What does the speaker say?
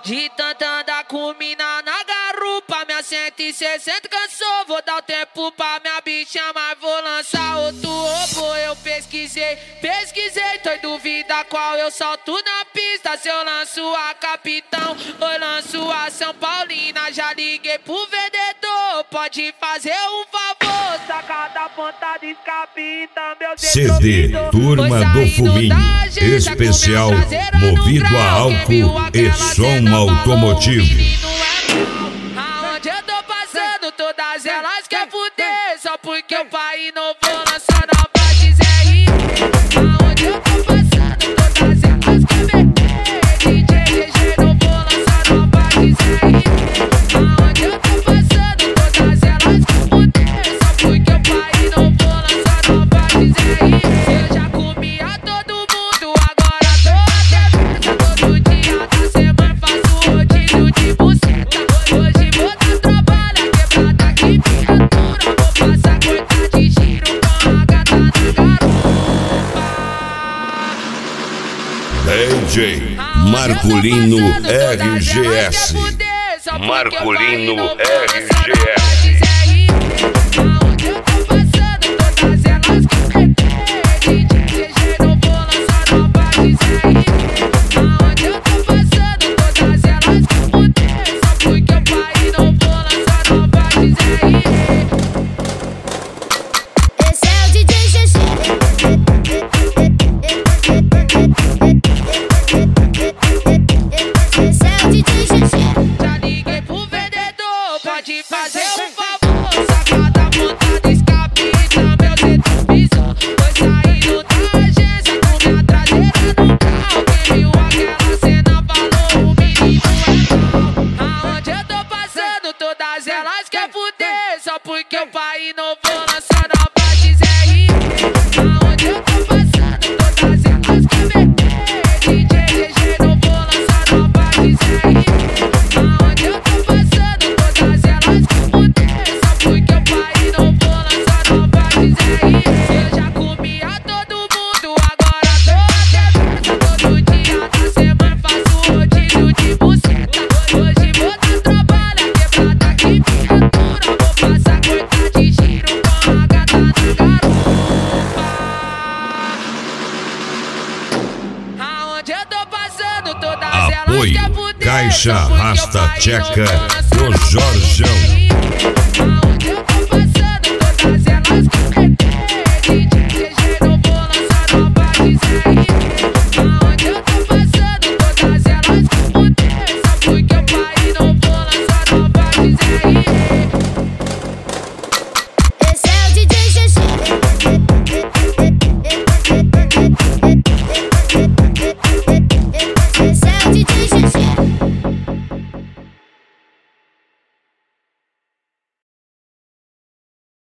De tanto andar com mina na garupa, minha 160 cansou. Vou dar o tempo pra minha bicha, mas vou lançar outro robô. Eu pesquisei, tô em dúvida qual eu solto na pista. Se eu lanço a Capitão ou lanço a São Paulina. Já liguei pro vendedor, pode fazer um favor. Saca da ponta de escape, meu CD Turma do Fuminho, especial movido a álcool e som automotivo. Aonde eu tô passando, todas elas quer fuder. Só porque o pai não vou lançar nova XR. Aonde eu tô passando, todas elas quer meter. DJ GG não vou lançar nova XR. Aonde eu tô passando, todas elas quer fuder. Só porque o pai não vou lançar nova XR. Eu já comia todo mundo, agora tô até festa. Todo dia da semana faço rodízio de buceta. Hoje vou dar trabalho, quebrada que viatura. Vou passar cortar de giro com a gata na garupa. DJ Marculino RGS. Marculino RGS. Aonde eu tô passando, todas elas quer meter. DJ GG não vou lançar nova XR. Aonde eu tô passando, todas elas quer fuder. Só porque o pai não vou lançar nova XR. Esse é o DJ GG. Esse é o DJ GG. Já liguei pro vendedor, pode fazer um favor. Saca da ponta de escape, meu retrovisor. Tô saindo da agência com minha traseira no carro. Quem viu aquela cena falou, o menino é mal. Aonde eu tô passando, todas elas quer fuder. Só porque o pai não vou lançar nova XR. Aonde eu tô passando, todas elas quer meter. DJ GG não vou lançar nova XR. Aonde eu tô passando, todas elas quer fuder. Só porque o pai não vou lançar nova XR. Eu já comia todo mundo, agora tô até festa. Todo dia da semana faço rodízio de buceta. Hoje vou dar trabalho, quebrada que viatura. Vou passar cortar de giro com a gata na garupa. Aonde eu tô passando, todas elas Apoio quer fuder. Caixa Só porque o Rasta pai não Tcheca vou lançar do nova Jorjão. XR. Aonde eu tô passando, todas elas quer meter. DJ